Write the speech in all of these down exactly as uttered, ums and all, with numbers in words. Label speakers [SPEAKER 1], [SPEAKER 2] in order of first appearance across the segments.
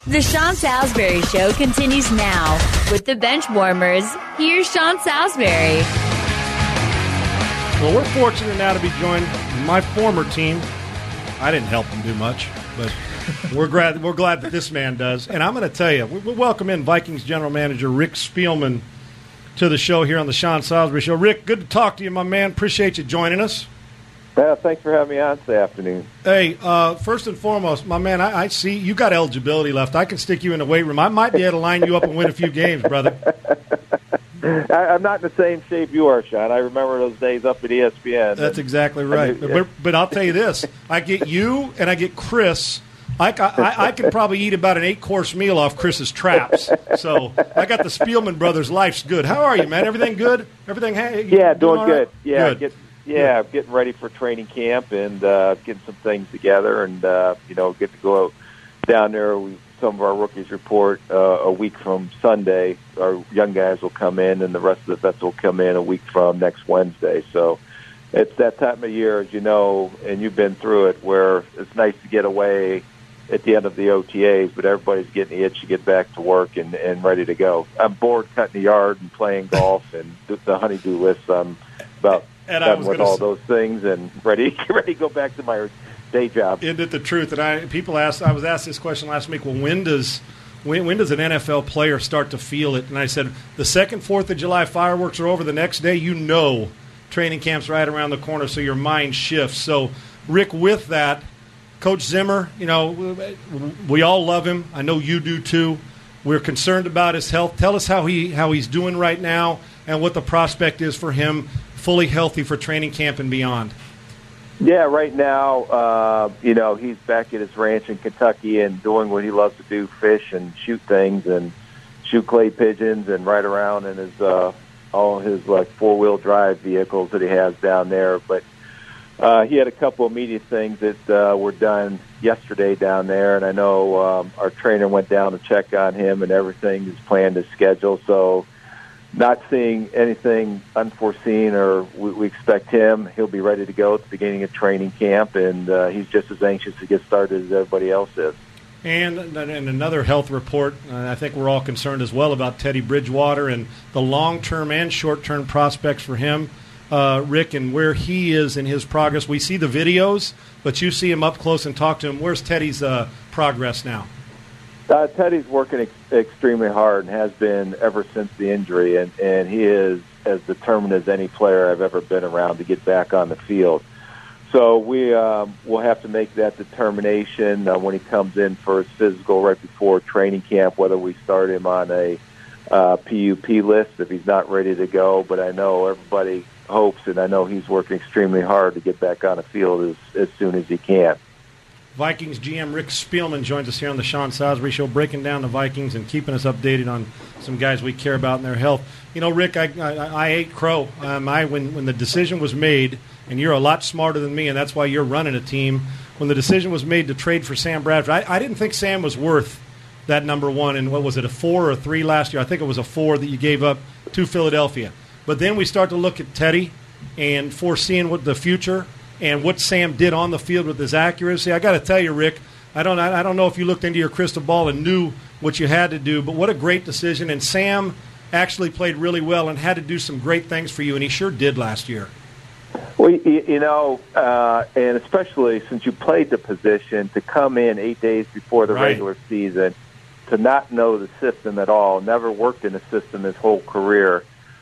[SPEAKER 1] The Sean Salisbury Show continues now with the bench warmers. Here's Sean Salisbury.
[SPEAKER 2] Well, we're fortunate now to be joined by my former team. I didn't help them do much, but we're glad we're glad that this man does. And I'm going to tell you, we, we welcome in Vikings general manager Rick Spielman to the show here on the Sean Salisbury Show. Rick, good to talk to you, my man. Appreciate you joining us.
[SPEAKER 3] Yeah, thanks for having me on this afternoon.
[SPEAKER 2] Hey, uh, first and foremost, my man, I, I see you got eligibility left. I can stick you in the weight room. I might be able to line you up and win a few games, brother.
[SPEAKER 3] I, I'm not in the same shape you are, Sean. I remember those days up at E S P N.
[SPEAKER 2] That's exactly right. I mean, but, but I'll tell you this. I get you and I get Chris. I, I, I can probably eat about an eight-course meal off Chris's traps. So I got the Spielman brothers. Life's good. How are you, man? Everything good? Everything? Hey,
[SPEAKER 3] yeah, doing, doing good.
[SPEAKER 2] Right?
[SPEAKER 3] Yeah,
[SPEAKER 2] good.
[SPEAKER 3] Get, yeah, good. Getting ready for training camp and uh, getting some things together, and uh, you know, get to go down there. We, some of our rookies report uh, a week from Sunday. Our young guys will come in, and the rest of the vets will come in a week from next Wednesday. So it's that time of year, as you know, and you've been through it, where it's nice to get away at the end of the O T As, but everybody's getting the itch to get back to work and, and ready to go. I'm bored cutting the yard and playing golf and the honey-do list. I'm about
[SPEAKER 2] and
[SPEAKER 3] done with all
[SPEAKER 2] say,
[SPEAKER 3] those things and ready, ready to go back to my day job.
[SPEAKER 2] Isn't it the truth? And I people asked, I was asked this question last week. Well, when does when, when does an N F L player start to feel it? And I said the second Fourth of July fireworks are over. The next day, you know, training camp's right around the corner, so your mind shifts. So, Rick, with that, Coach Zimmer, you know, we all love him. I know you do too. We're concerned about his health. Tell us how he how he's doing right now and what the prospect is for him, fully healthy for training camp and beyond.
[SPEAKER 3] Yeah, right now, uh, you know, he's back at his ranch in Kentucky and doing what he loves to do, fish and shoot things and shoot clay pigeons and ride around in his uh, all his like four-wheel drive vehicles that he has down there. But uh, he had a couple of immediate things that uh, were done yesterday down there, and I know um, our trainer went down to check on him, and everything is planned as scheduled. So not seeing anything unforeseen, or we, we expect him. He'll be ready to go at the beginning of training camp, and uh, he's just as anxious to get started as everybody else is.
[SPEAKER 2] And, and another health report, uh, I think we're all concerned as well about Teddy Bridgewater and the long-term and short-term prospects for him, uh, Rick, and where he is in his progress. We see the videos, but you see him up close and talk to him. Where's Teddy's uh, progress now?
[SPEAKER 3] Uh, Teddy's working ex- extremely hard and has been ever since the injury, and, and he is as determined as any player I've ever been around to get back on the field. So we um, will have to make that determination uh, when he comes in for his physical right before training camp, whether we start him on a uh, P U P list if he's not ready to go. But I know everybody hopes, and I know he's working extremely hard to get back on the field as, as soon as he can.
[SPEAKER 2] Vikings G M Rick Spielman joins us here on the Sean Salisbury Show, breaking down the Vikings and keeping us updated on some guys we care about and their health. You know, Rick, I, I, I ate crow. Um, I when when the decision was made, and you're a lot smarter than me, and that's why you're running a team. When the decision was made to trade for Sam Bradford, I, I didn't think Sam was worth that number one. And what was it, a four or a three last year? I think it was a four that you gave up to Philadelphia. But then we start to look at Teddy and foreseeing what the future and what Sam did on the field with his accuracy. I got to tell you, Rick, I don't I don't know if you looked into your crystal ball and knew what you had to do, but what a great decision. And Sam actually played really well and had to do some great things for you, and he sure did last year.
[SPEAKER 3] Well, you, you know, uh, and especially since you played the position, to come in eight days before the
[SPEAKER 2] right.
[SPEAKER 3] regular season, to not know the system at all, never worked in the system his whole career,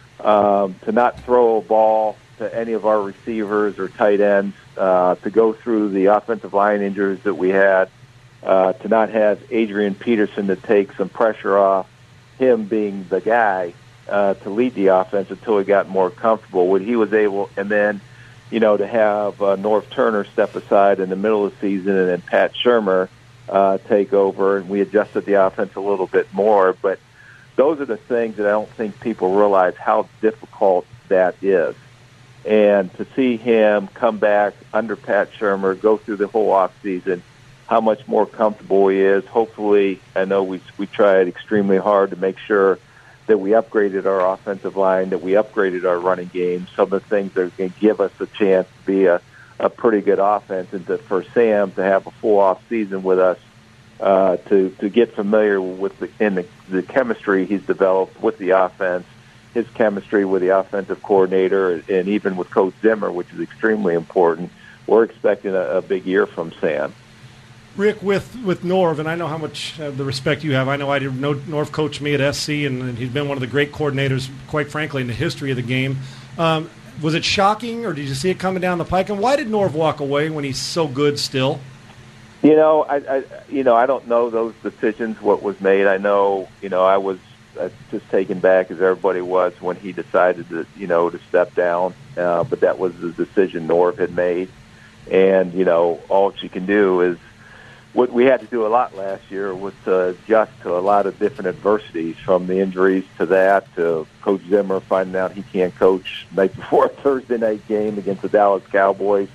[SPEAKER 3] um, to not throw a ball to any of our receivers or tight ends, uh, to go through the offensive line injuries that we had, uh, to not have Adrian Peterson to take some pressure off him being the guy uh, to lead the offense until he got more comfortable. When he was able, and then, you know, to have uh, Norv Turner step aside in the middle of the season and then Pat Shurmur uh, take over, and we adjusted the offense a little bit more. But those are the things that I don't think people realize how difficult that is. And to see him come back under Pat Shurmur, go through the whole offseason, how much more comfortable he is. Hopefully, I know we we tried extremely hard to make sure that we upgraded our offensive line, that we upgraded our running game, some of the things that are going to give us a chance to be a, a pretty good offense, and to, for Sam to have a full off season with us uh, to to get familiar with the, in the, the chemistry he's developed with the offense, his chemistry with the offensive coordinator, and even with Coach Zimmer, which is extremely important. We're expecting a, a big year from Sam.
[SPEAKER 2] Rick, with, with Norv, and I know how much uh, the respect you have. I know I did know Norv coached me at S C, and, and he's been one of the great coordinators, quite frankly, in the history of the game. Um, was it shocking, or did you see it coming down the pike? And why did Norv walk away when he's so good still?
[SPEAKER 3] You know, I, I you know I don't know those decisions, what was made. I know, you know, I was uh, just taken back as everybody was when he decided to, you know, to step down. Uh, but that was the decision Norv had made. And, you know, all she can do is, what we had to do a lot last year was to adjust to a lot of different adversities, from the injuries to that, to Coach Zimmer finding out he can't coach night before a Thursday night game against the Dallas Cowboys.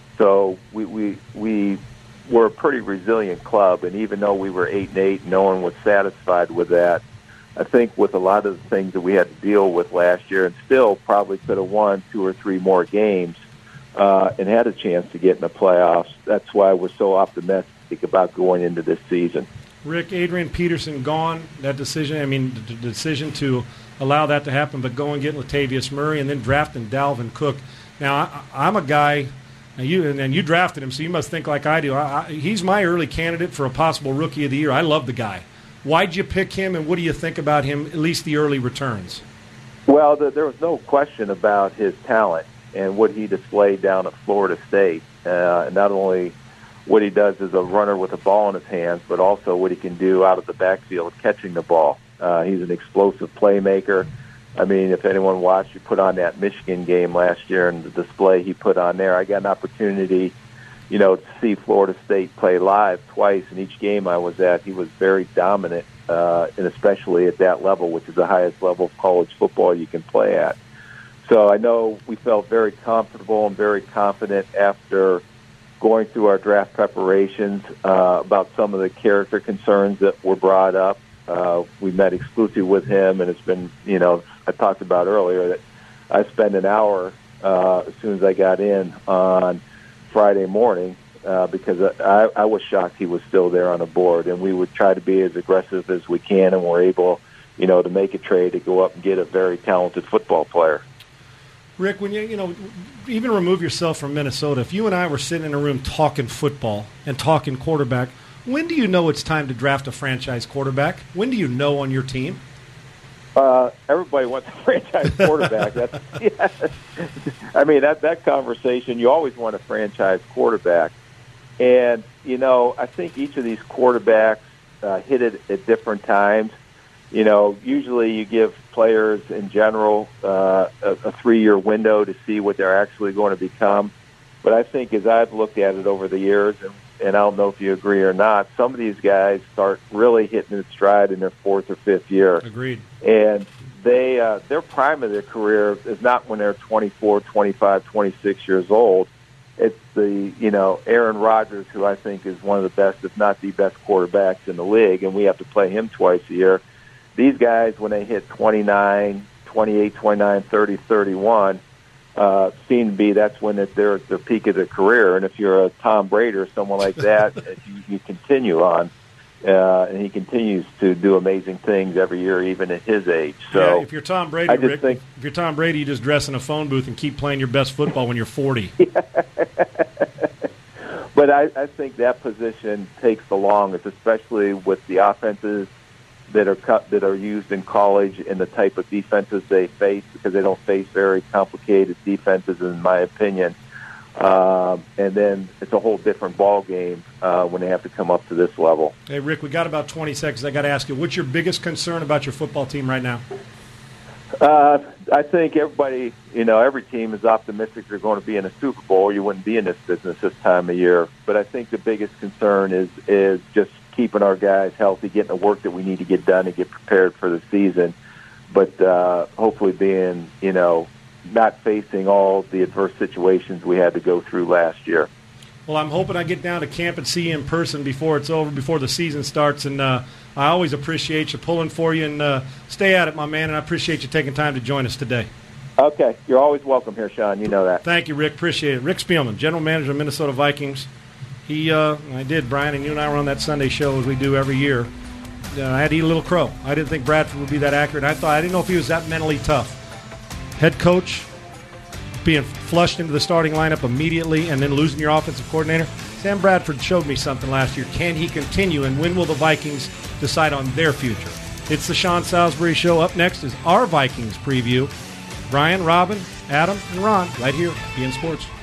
[SPEAKER 3] So we we we were a pretty resilient club, and even though we were eight and eight, no one was satisfied with that. I think with a lot of the things that we had to deal with last year, and still probably could have won two or three more games uh, and had a chance to get in the playoffs. That's why we're so optimistic about going into this season.
[SPEAKER 2] Rick, Adrian Peterson gone. That decision, I mean, the decision to allow that to happen, but go and get Latavius Murray and then drafting Dalvin Cook. Now, I, I'm a guy, and you, and you drafted him, so you must think like I do. I, I, he's my early candidate for a possible Rookie of the Year. I love the guy. Why'd you pick him, and what do you think about him, at least the early returns?
[SPEAKER 3] Well, the, there was no question about his talent and what he displayed down at Florida State. Uh, not only what he does as a runner with a ball in his hands, but also what he can do out of the backfield catching the ball. Uh, he's an explosive playmaker. I mean, if anyone watched, you put on that Michigan game last year and the display he put on there. I got an opportunity, you know, to see Florida State play live twice, and each game I was at, he was very dominant, uh, and especially at that level, which is the highest level of college football you can play at. So I know we felt very comfortable and very confident after going through our draft preparations uh, about some of the character concerns that were brought up. Uh, we met exclusively with him, and it's been, you know, I talked about earlier that I spent an hour uh, as soon as I got in on Friday morning uh, because I, I was shocked he was still there on the board, and we would try to be as aggressive as we can, and we're able, you know, to make a trade to go up and get a very talented football player.
[SPEAKER 2] Rick, when you, you know, even remove yourself from Minnesota, if you and I were sitting in a room talking football and talking quarterback, when do you know it's time to draft a franchise quarterback? When do you know on your team?
[SPEAKER 3] Uh, everybody wants a franchise quarterback. That's, yeah. I mean, that, that conversation, you always want a franchise quarterback. And, you know, I think each of these quarterbacks uh, hit it at different times. You know, usually you give players in general uh, a, a three-year window to see what they're actually going to become. But I think as I've looked at it over the years, and, and I don't know if you agree or not, some of these guys start really hitting its stride in their fourth or fifth year.
[SPEAKER 2] Agreed.
[SPEAKER 3] And they uh, their prime of their career is not when they're twenty-four, twenty-five, twenty-six years old. It's the, you know, Aaron Rodgers, who I think is one of the best, if not the best quarterbacks in the league, and we have to play him twice a year. These guys, when they hit twenty-nine, twenty-eight, twenty-nine, thirty, thirty-one, uh, seem to be that's when they're at the peak of their career. And if you're a Tom Brady or someone like that, you, you continue on. Uh, and he continues to do amazing things every year, even at his age. So
[SPEAKER 2] yeah, if you're Tom Brady,
[SPEAKER 3] I just
[SPEAKER 2] Rick,
[SPEAKER 3] think,
[SPEAKER 2] if you're Tom Brady, you just dress in a phone booth and keep playing your best football when you're forty.
[SPEAKER 3] But I, I think that position takes the longest, especially with the offenses that are cut, that are used in college and the type of defenses they face, because they don't face very complicated defenses, in my opinion. Um, and then it's a whole different ball game uh, when they have to come up to this level.
[SPEAKER 2] Hey, Rick, we got about twenty seconds. I got to ask you, what's your biggest concern about your football team right now?
[SPEAKER 3] Uh, I think everybody, you know, every team is optimistic they're going to be in a Super Bowl. You wouldn't be in this business this time of year. But I think the biggest concern is is just keeping our guys healthy, getting the work that we need to get done to get prepared for the season. But uh, hopefully being, you know, not facing all the adverse situations we had to go through last year.
[SPEAKER 2] Well, I'm hoping I get down to camp and see you in person before it's over, before the season starts. And uh, I always appreciate you pulling for you, and uh, stay at it, my man. And I appreciate you taking time to join us today.
[SPEAKER 3] Okay. You're always welcome here, Sean. You know that.
[SPEAKER 2] Thank you, Rick. Appreciate it. Rick Spielman, General Manager of Minnesota Vikings. He, uh, I did, Brian, and you and I were on that Sunday show as we do every year. Uh, I had to eat a little crow. I didn't think Bradford would be that accurate. I thought I didn't know if he was that mentally tough. Head coach being flushed into the starting lineup immediately and then losing your offensive coordinator. Sam Bradford showed me something last year. Can he continue, and when will the Vikings decide on their future? It's the Sean Salisbury Show. Up next is our Vikings preview. Brian, Robin, Adam, and Ron right here, B N Sports.